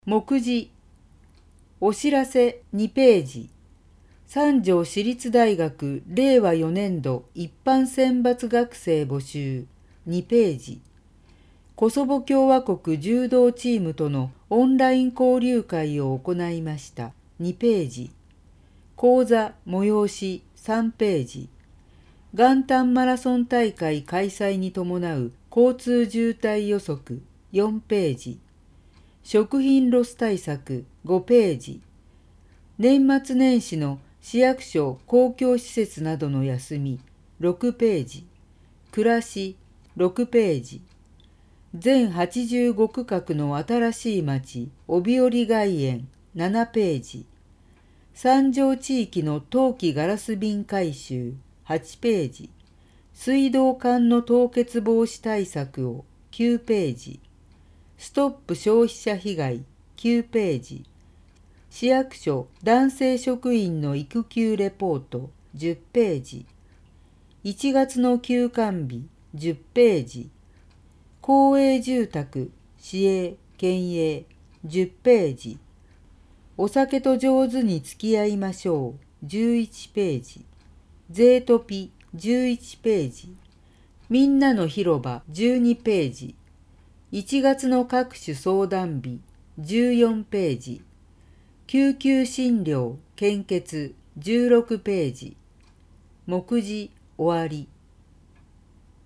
目次お知らせ2ページ。三条市立大学令和4年度一般選抜学生募集2ページ。コソボ共和国柔道チームとのオンライン交流会を行いました2ページ。講座催し3ページ。元旦マラソン大会開催に伴う交通渋滞予測4ページ。食品ロス対策5ページ。年末年始の市役所公共施設などの休み6ページ。暮らし6ページ。全85区画の新しい町帯織外苑7ページ。三条地域の冬季ガラス瓶回収8ページ。水道管の凍結防止対策を9ページ。ストップ消費者被害9ページ。市役所男性職員の育休レポート10ページ。1月の休館日10ページ。公営住宅市営県営10ページ。お酒と上手に付き合いましょう11ページ。税トピ11ページ。みんなの広場12ページ。1月の各種相談日14ページ。救急診療献血16ページ。目次終わり。